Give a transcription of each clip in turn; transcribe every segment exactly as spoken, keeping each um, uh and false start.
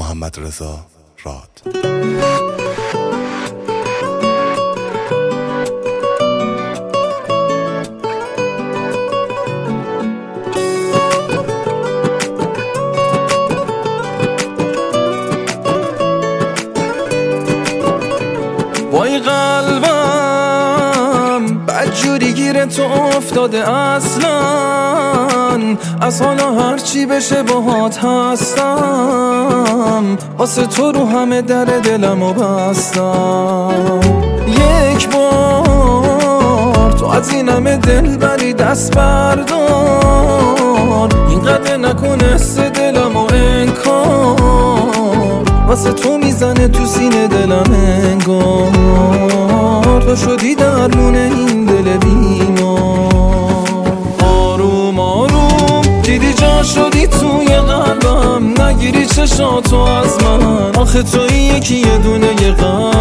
محمد رضا راد. وای قلبم بدجوری گیره تو افتاده اصلا، از حالا هرچی بشه باهات هستم، واسه تو رو همه در دلمو بستم. یک بار تو از این همه دل بری دست بردار، اینقدر نکن حس دلمو انکار، واسه تو میزنه تو سینه دلم انگار، تو شدی درمون این دل بیمار. آروم آروم دیدی جا شدی توی قلبم، نگیری چشاتو از من، آخه توی یکی یه دونه یه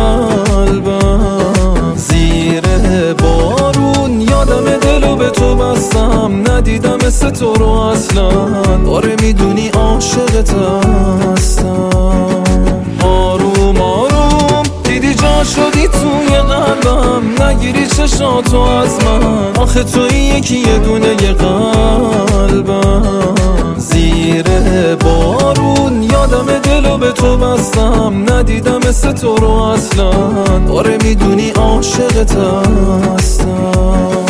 قلبم. زیر بارون یادم دلو به تو بستم، ندیدم مثل تو رو اصلا، آره میدونی عاشقت هستم. آروم آروم دیدی جا شدی توی قلبم، نگیری چشاتو از من، آخه توی یکی یه دونه یه قلبم. زیر بارون یادم دلو به تو بستم، ندیدم مثل تو رو اصلا، آره میدونی عاشقت هستم.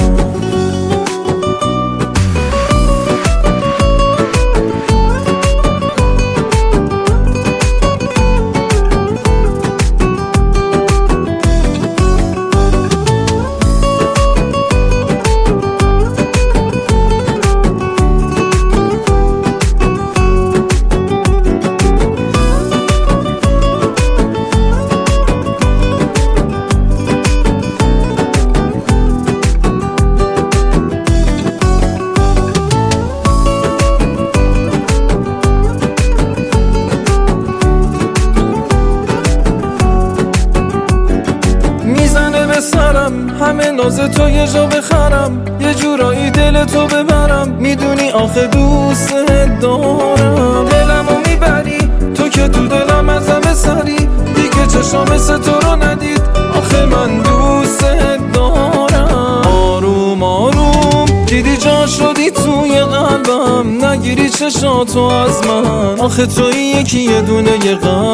سرم همه ناز تو یه جا بخرم، یه جورایی دل تو ببرم، میدونی آخه دوست دارم. دلمو میبری تو که تو دلم از همه سری، دیگه چشام مثل تو رو ندید، آخه من دوست دارم. آروم آروم دیدی جا شدی توی قلبم، نگیری چشاتو از من، آخه توی یکی یه دونه یه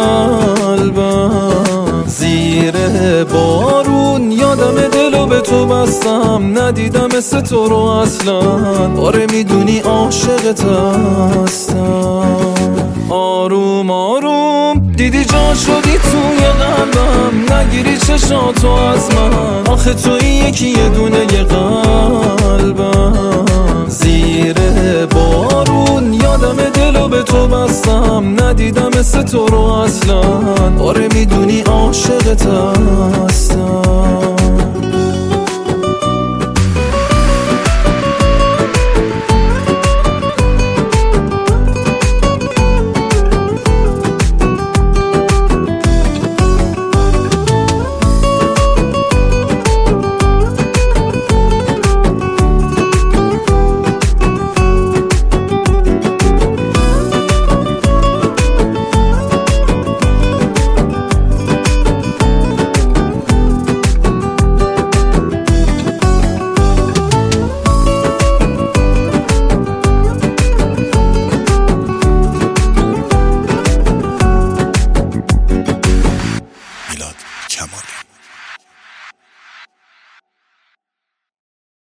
قلبم. زیر بارون یادم دلو به تو بستم، ندیدم مثل تو رو اصلا، آره میدونی عاشقت هستم. آروم آروم دیدی جا شدی توی قلبم، نگیری چشاتو از من، آخه توی یکی یه دونه یه قلبم. زیر بارون یادم دلو به تو بستم، ندیدم مثل تو رو اصلا، آره میدونی عاشقت هستم. کمالی.